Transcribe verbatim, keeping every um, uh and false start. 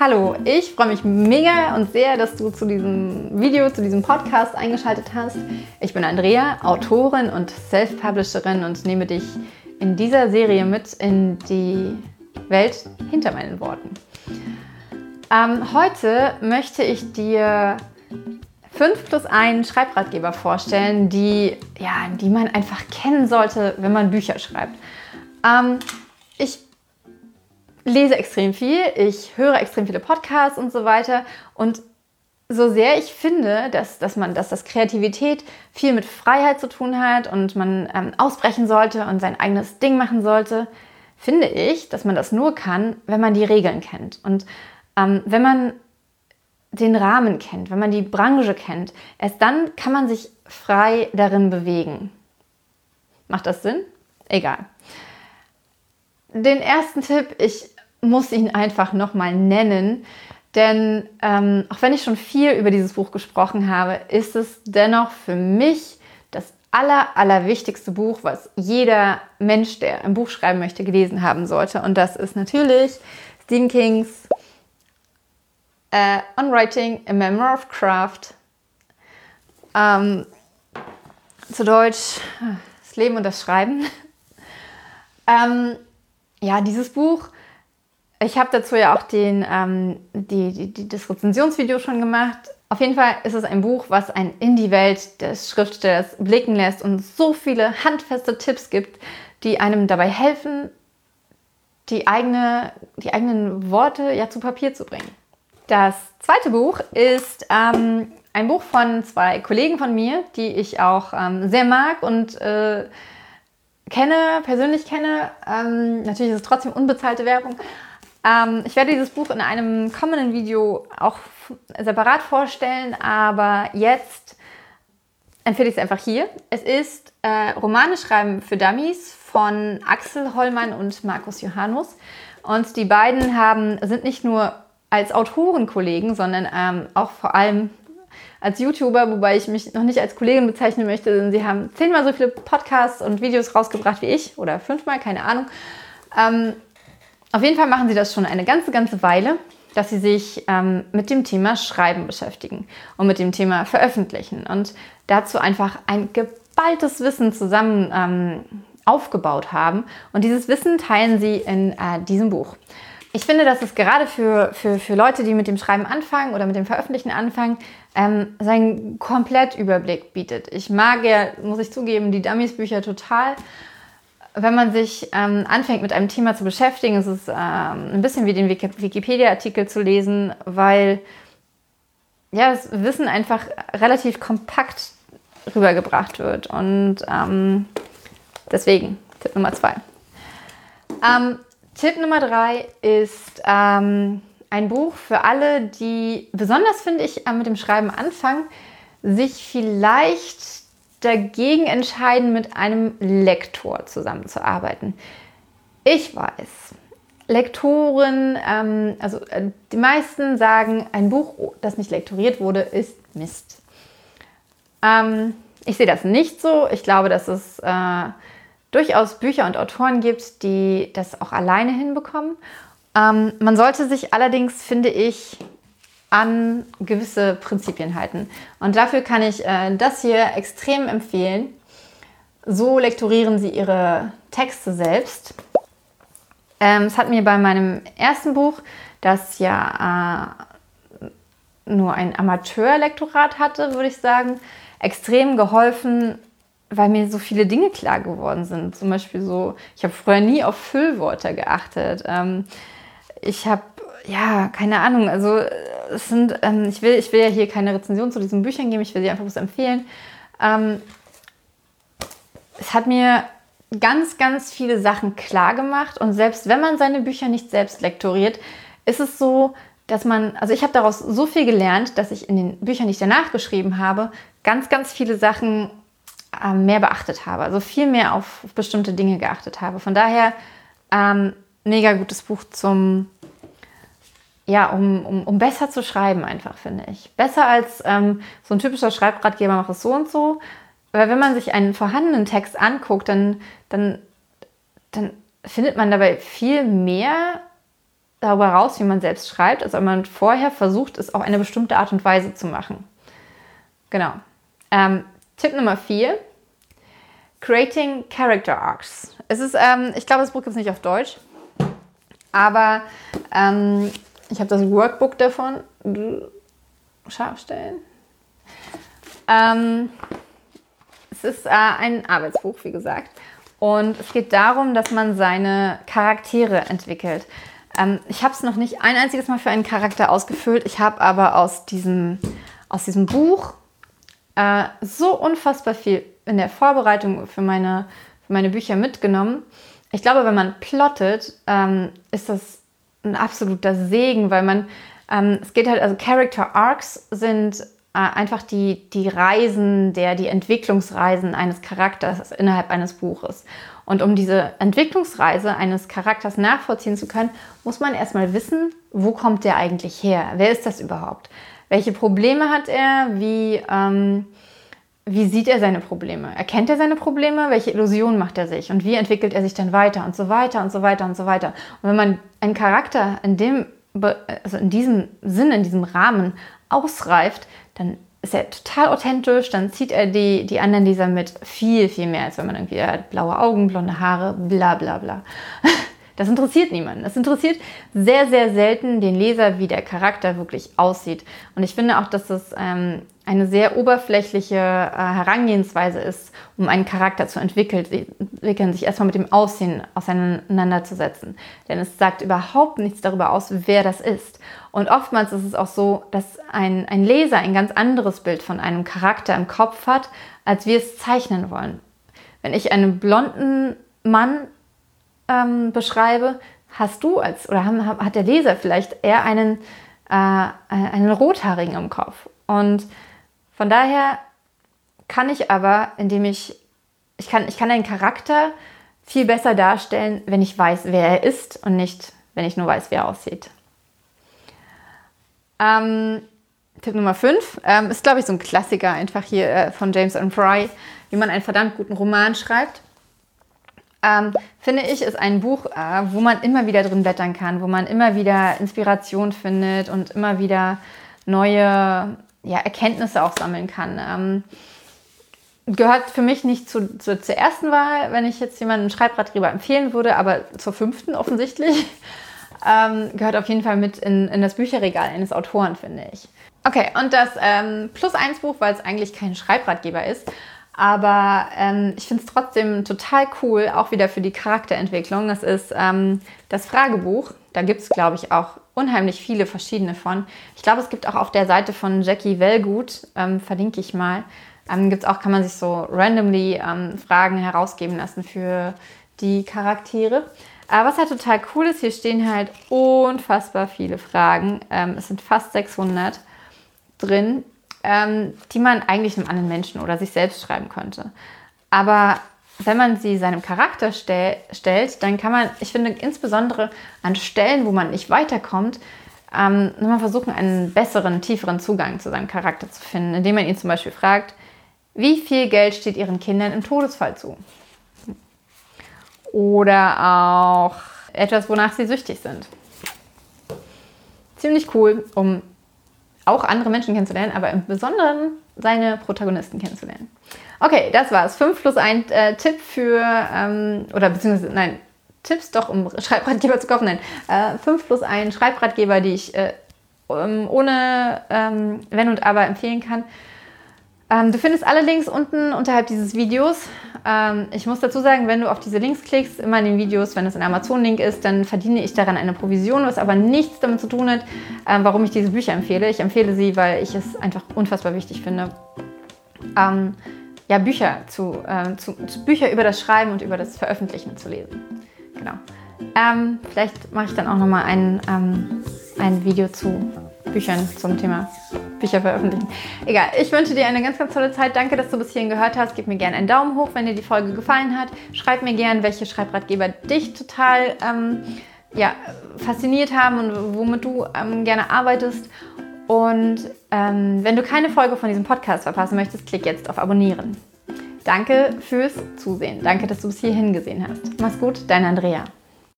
Hallo, ich freue mich mega und sehr, dass du zu diesem Video, zu diesem Podcast eingeschaltet hast. Ich bin Andrea, Autorin und Self-Publisherin und nehme dich in dieser Serie mit in die Welt hinter meinen Worten. Ähm, heute möchte ich dir fünf plus eins Schreibratgeber vorstellen, die, ja, die man einfach kennen sollte, wenn man Bücher schreibt. Ähm, ich lese extrem viel, ich höre extrem viele Podcasts und so weiter. Und so sehr ich finde, dass, dass, man, dass das Kreativität viel mit Freiheit zu tun hat und man ähm, ausbrechen sollte und sein eigenes Ding machen sollte, finde ich, dass man das nur kann, wenn man die Regeln kennt. Und ähm, wenn man den Rahmen kennt, wenn man die Branche kennt, erst dann kann man sich frei darin bewegen. Macht das Sinn? Egal. Den ersten Tipp, ich muss ihn einfach nochmal nennen, denn ähm, auch wenn ich schon viel über dieses Buch gesprochen habe, ist es dennoch für mich das aller, allerwichtigste Buch, was jeder Mensch, der ein Buch schreiben möchte, gelesen haben sollte. Und das ist natürlich Stephen Kings äh, On Writing, A Memoir of Craft. Ähm, zu Deutsch, das Leben und das Schreiben. ähm, Ja, dieses Buch, ich habe dazu ja auch den, ähm, die, die, die, das Rezensionsvideo schon gemacht. Auf jeden Fall ist es ein Buch, was einen in die Welt des Schriftstellers blicken lässt und so viele handfeste Tipps gibt, die einem dabei helfen, die, eigene, die eigenen Worte ja zu Papier zu bringen. Das zweite Buch ist ähm, ein Buch von zwei Kollegen von mir, die ich auch ähm, sehr mag und äh, kenne, persönlich kenne. Ähm, natürlich ist es trotzdem unbezahlte Werbung. Ähm, ich werde dieses Buch in einem kommenden Video auch separat vorstellen, aber jetzt empfehle ich es einfach hier. Es ist äh, Romane schreiben für Dummies von Axel Hollmann und Markus Johanus. Und die beiden haben, sind nicht nur als Autorenkollegen, sondern ähm, auch vor allem als YouTuber, wobei ich mich noch nicht als Kollegin bezeichnen möchte, denn sie haben zehnmal so viele Podcasts und Videos rausgebracht wie ich oder fünfmal, keine Ahnung. Ähm, auf jeden Fall machen sie das schon eine ganze, ganze Weile, dass sie sich ähm, mit dem Thema Schreiben beschäftigen und mit dem Thema Veröffentlichen und dazu einfach ein geballtes Wissen zusammen ähm, aufgebaut haben. Und dieses Wissen teilen sie in äh, diesem Buch. Ich finde, dass es gerade für, für, für Leute, die mit dem Schreiben anfangen oder mit dem Veröffentlichen anfangen, ähm, seinen Komplettüberblick bietet. Ich mag ja, muss ich zugeben, die Dummies-Bücher total. Wenn man sich ähm, anfängt, mit einem Thema zu beschäftigen, ist es ähm, ein bisschen wie den Wikipedia-Artikel zu lesen, weil ja, das Wissen einfach relativ kompakt rübergebracht wird. Und ähm, deswegen Tipp Nummer zwei. Ähm, Tipp Nummer drei ist ähm, ein Buch für alle, die besonders, finde ich, mit dem Schreiben anfangen, sich vielleicht dagegen entscheiden, mit einem Lektor zusammenzuarbeiten. Ich weiß, Lektoren, ähm, also äh, die meisten sagen, ein Buch, das nicht lektoriert wurde, ist Mist. Ähm, ich sehe das nicht so. Ich glaube, dass es äh, durchaus Bücher und Autoren gibt, die das auch alleine hinbekommen. Ähm, man sollte sich allerdings, finde ich, an gewisse Prinzipien halten. Und dafür kann ich äh, das hier extrem empfehlen. So lektorieren Sie Ihre Texte selbst. Ähm, es hat mir bei meinem ersten Buch, das ja äh, nur ein Amateurlektorat hatte, würde ich sagen, extrem geholfen, weil mir so viele Dinge klar geworden sind. Zum Beispiel so, ich habe früher nie auf Füllwörter geachtet. Ähm, ich habe, ja, keine Ahnung, also es sind, ähm, ich will, ich will ja hier keine Rezension zu diesen Büchern geben, ich will sie einfach bloß empfehlen. Ähm, es hat mir ganz, ganz viele Sachen klar gemacht und selbst wenn man seine Bücher nicht selbst lektoriert, ist es so, dass man, also ich habe daraus so viel gelernt, dass ich in den Büchern, die ich danach geschrieben habe, ganz, ganz viele Sachen mehr beachtet habe, also viel mehr auf bestimmte Dinge geachtet habe. Von daher ähm, mega gutes Buch zum, ja, um, um, um besser zu schreiben einfach, finde ich. Besser als ähm, so ein typischer Schreibratgeber, mach es so und so. Weil wenn man sich einen vorhandenen Text anguckt, dann, dann, dann findet man dabei viel mehr darüber raus, wie man selbst schreibt, als wenn man vorher versucht, es auf eine bestimmte Art und Weise zu machen. Genau. Ähm, Tipp Nummer vier. Creating Character Arcs. Es ist, ähm, ich glaube, das Buch gibt es nicht auf Deutsch, aber ähm, ich habe das Workbook davon. Scharf stellen. Ähm, es ist äh, ein Arbeitsbuch, wie gesagt. Und es geht darum, dass man seine Charaktere entwickelt. Ähm, ich habe es noch nicht ein einziges Mal für einen Charakter ausgefüllt. Ich habe aber aus diesem, aus diesem Buch äh, so unfassbar viel in der Vorbereitung für meine, für meine Bücher mitgenommen. Ich glaube, wenn man plottet, ähm, ist das ein absoluter Segen, weil man, ähm, es geht halt, also Character Arcs sind äh, einfach die, die Reisen, der, die Entwicklungsreisen eines Charakters innerhalb eines Buches. Und um diese Entwicklungsreise eines Charakters nachvollziehen zu können, muss man erstmal wissen, wo kommt der eigentlich her? Wer ist das überhaupt? Welche Probleme hat er? Wie, ähm, wie sieht er seine Probleme? Erkennt er seine Probleme? Welche Illusionen macht er sich? Und wie entwickelt er sich dann weiter? Und so weiter und so weiter und so weiter. Und wenn man einen Charakter in dem, also in diesem Sinne, in diesem Rahmen ausreift, dann ist er total authentisch, dann zieht er die, die anderen Leser mit viel, viel mehr, als wenn man irgendwie hat blaue Augen, blonde Haare, bla bla bla. Das interessiert niemanden. Es interessiert sehr, sehr selten den Leser, wie der Charakter wirklich aussieht. Und ich finde auch, dass das ähm, eine sehr oberflächliche äh, Herangehensweise ist, um einen Charakter zu entwickeln, sich erstmal mit dem Aussehen auseinanderzusetzen. Denn es sagt überhaupt nichts darüber aus, wer das ist. Und oftmals ist es auch so, dass ein, ein Leser ein ganz anderes Bild von einem Charakter im Kopf hat, als wir es zeichnen wollen. Wenn ich einen blonden Mann ähm, beschreibe, hast du als oder haben, hat der Leser vielleicht eher einen, äh, einen Rothaarigen im Kopf. Und von daher kann ich aber, indem ich, ich kann, ich kann einen Charakter viel besser darstellen, wenn ich weiß, wer er ist und nicht, wenn ich nur weiß, wie er aussieht. Ähm, Tipp Nummer fünf ähm, ist, glaube ich, so ein Klassiker einfach hier äh, von James M. Fry, wie man einen verdammt guten Roman schreibt. Ähm, finde ich, ist ein Buch, äh, wo man immer wieder drin blättern kann, wo man immer wieder Inspiration findet und immer wieder neue ja, Erkenntnisse auch sammeln kann. Ähm, gehört für mich nicht zu, zu, zur ersten Wahl, wenn ich jetzt jemanden einen Schreibratgeber empfehlen würde, aber zur fünften offensichtlich. Ähm, gehört auf jeden Fall mit in, in das Bücherregal eines Autoren, finde ich. Okay, und das ähm, Plus eins Buch, weil es eigentlich kein Schreibratgeber ist, aber ähm, ich finde es trotzdem total cool, auch wieder für die Charakterentwicklung. Das ist ähm, das Fragebuch. Da gibt es, glaube ich, auch unheimlich viele verschiedene von. Ich glaube, es gibt auch auf der Seite von Jackie Wellgut, ähm, verlinke ich mal, ähm, gibt's auch, kann man sich so randomly ähm, Fragen herausgeben lassen für die Charaktere. Aber was halt total cool ist, hier stehen halt unfassbar viele Fragen. Ähm, es sind fast sechshundert drin, ähm, die man eigentlich einem anderen Menschen oder sich selbst schreiben könnte. Aber wenn man sie seinem Charakter stell, stellt, dann kann man, ich finde, insbesondere an Stellen, wo man nicht weiterkommt, ähm, nochmal versuchen, einen besseren, tieferen Zugang zu seinem Charakter zu finden, indem man ihn zum Beispiel fragt, wie viel Geld steht Ihren Kindern im Todesfall zu? Oder auch etwas, wonach sie süchtig sind. Ziemlich cool, um auch andere Menschen kennenzulernen, aber im Besonderen seine Protagonisten kennenzulernen. Okay, das war's. fünf plus ein äh, Tipp für, ähm, oder beziehungsweise, nein, Tipps doch, um Schreibratgeber zu kaufen. Nein, äh, fünf plus ein Schreibratgeber, die ich äh, ohne ähm, Wenn und Aber empfehlen kann. Ähm, du findest alle Links unten unterhalb dieses Videos. Ähm, ich muss dazu sagen, wenn du auf diese Links klickst, immer in den Videos, wenn es ein Amazon-Link ist, dann verdiene ich daran eine Provision, was aber nichts damit zu tun hat, ähm, warum ich diese Bücher empfehle. Ich empfehle sie, weil ich es einfach unfassbar wichtig finde, ähm, ja, Bücher, zu, äh, zu, zu Bücher über das Schreiben und über das Veröffentlichen zu lesen. Genau. Ähm, vielleicht mache ich dann auch nochmal ein, ähm, ein Video zu Büchern zum Thema Bücher veröffentlichen. Egal, ich wünsche dir eine ganz, ganz tolle Zeit. Danke, dass du bis hierhin gehört hast. Gib mir gerne einen Daumen hoch, wenn dir die Folge gefallen hat. Schreib mir gerne, welche Schreibratgeber dich total ähm, ja, fasziniert haben und womit du ähm, gerne arbeitest. Und ähm, wenn du keine Folge von diesem Podcast verpassen möchtest, klick jetzt auf Abonnieren. Danke fürs Zusehen. Danke, dass du bis hierhin gesehen hast. Mach's gut, deine Andrea.